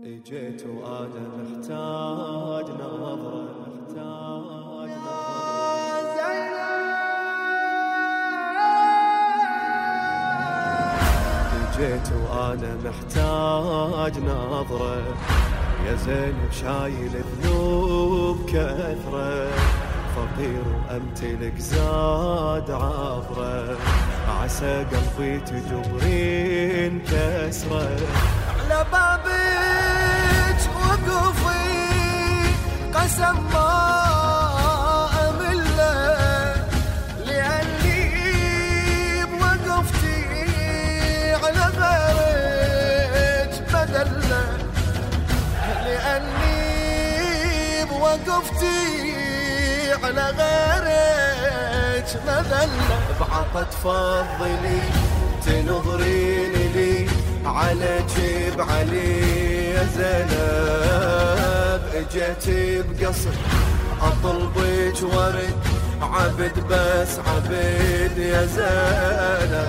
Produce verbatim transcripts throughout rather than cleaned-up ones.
اجيت وانا محتاج نظرة محتاج نظرة اجيت وانا محتاج نظرة يا زينب شايل ذنوب كثرة فقير وامتلك زاد عبرة عسى قلبي تجبرين كسرة على بابك وقفي قسم ما أمله لأني بوقفتي على غيرك بدله لأني بوقفتي على غيرك بدله بعطة تفضلي تنظرين لي على جيب علي يا زينب اجيت بقصر اطلبك ورد عبد بس عبد يا زينب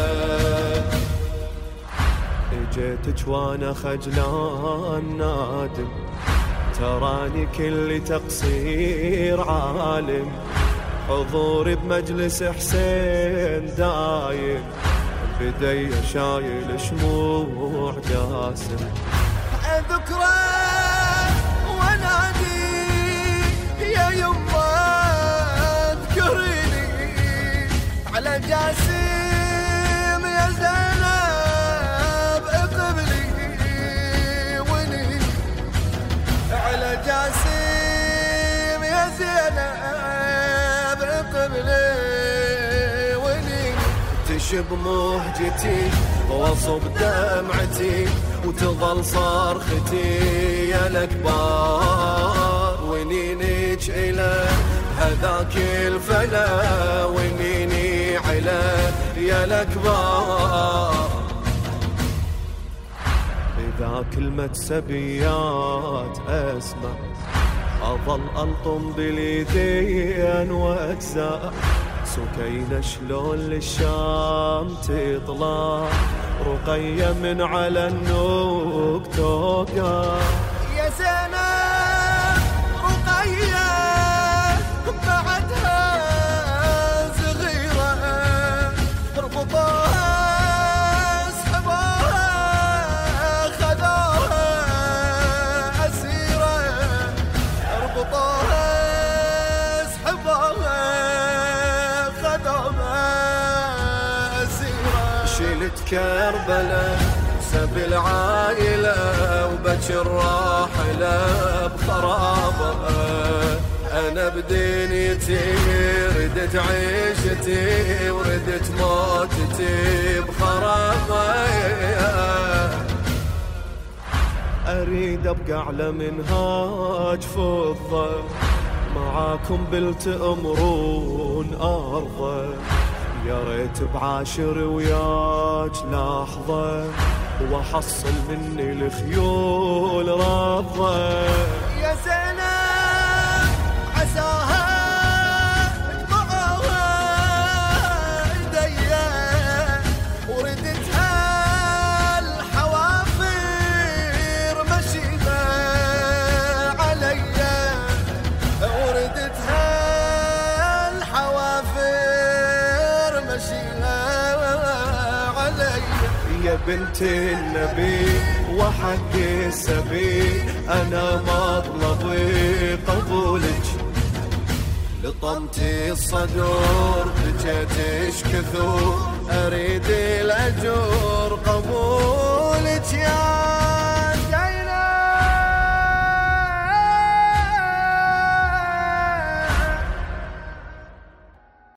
اجيتك وانا خجلان نادم تراني كل تقصير عالم حضوري بمجلس حسين دايم بدي شايل شموع جاسم اذكره ونادي يا يما اذكريني على جاسم يا زينب اقبلي وني على جاسم يا زينب اقبلي تشب مهجتي وصب دمعتي وتظل صرختي يا الأكبر ونينك إلى هذاك الفلا ونيني على يا الأكبر إذا كلمة سبيات أسمع أظل ألطم باليدين وأجزاء سكينة شلون للشام تطلع رقية من على النوق توقع يا زينب رقية بعدها صغيرة ربطوها سحبوها خذوها أسيرة ربطوها سحبوها شلت كربلاء سب العائلة وبكر راحلة بخرابة أنا بدنيتي ردت عيشتي وردت موتتي بخرابة أريد أبقى على منهاج فضة معاكم بلتأمرون أرضه يا ريت بعاشر وياك لحظة وأحصل مني الخيول رضة يا زينب عساها تبعوها ايديا وردتها الحوافر مشيبة عليا وردتها الحوافر يا بنت النبي وحق السبي أنا مطلبي قبولك لطمتي الصدور بجيتش كثور أريد الأجور